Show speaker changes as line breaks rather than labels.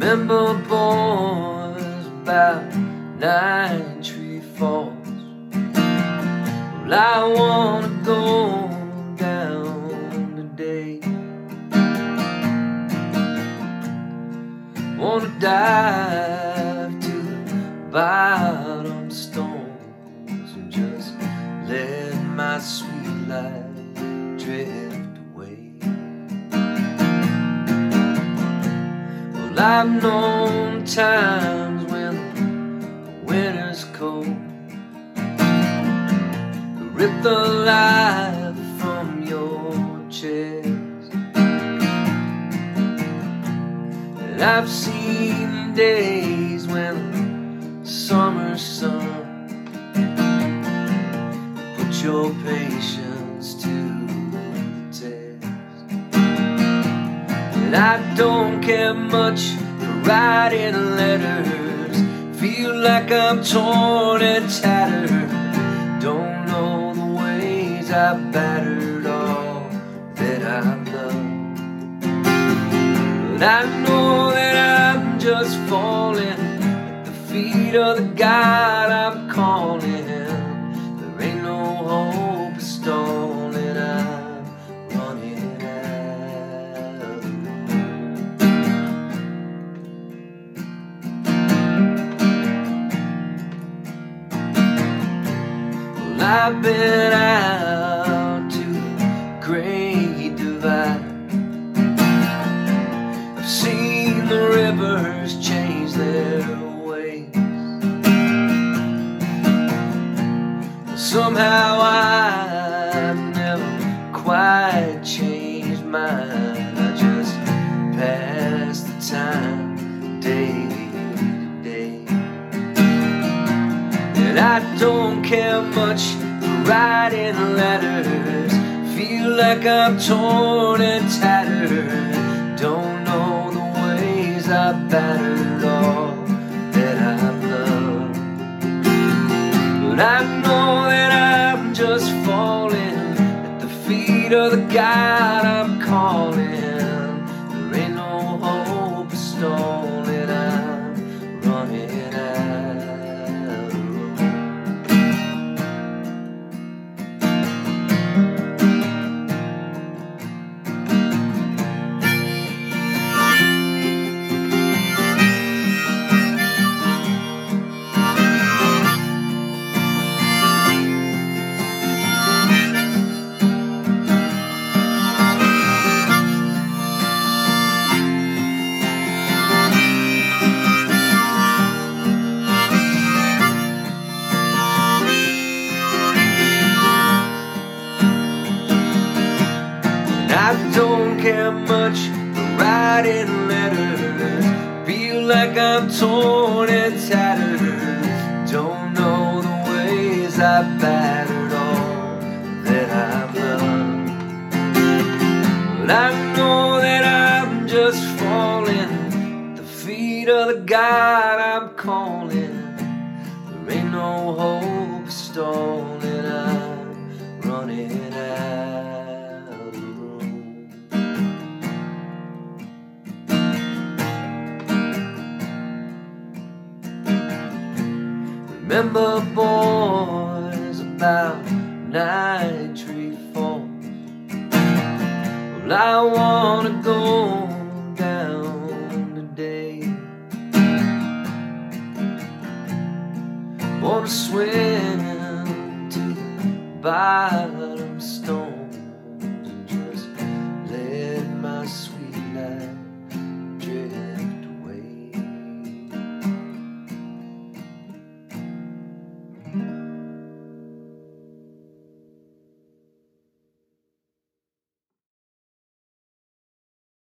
Remember boys about Nine Tree Falls. Well, I wanna go down today. Wanna dive to the bottom stones and just let my sweet life drift away. Well, I've known times when the winter's cold, rip the life from your chest. And I've seen days when the summer sun put your patience to the test. And I don't care much for writing letters, feel like I'm torn and tattered. Don't know the ways I've battered all that I've loved, but I know that I'm just falling at the feet of the God I'm calling. There ain't no hope of stalling, I'm running out of room. Well, I've been out to the Great Divide. I've seen the rivers change their ways. Somehow I've never quite changed mine. I just pass the time day to day. And I don't care much for writing letters, feel like I'm torn and tattered. Don't know the ways I've battered all that I've loved, but I know that I'm just falling at the feet of the God I'm calling. There ain't no hope of stalling, I'm running out of room. I don't care much for writing letters, feel like I'm torn and tattered. Don't know the ways I've battered all that I've loved, but I know that I'm just falling at the feet of the God I'm calling. There ain't no hope of stalling, I'm running out of room. Remember boys about Nine Tree Falls. Well, I wanna go down today. Wanna swim to the bottom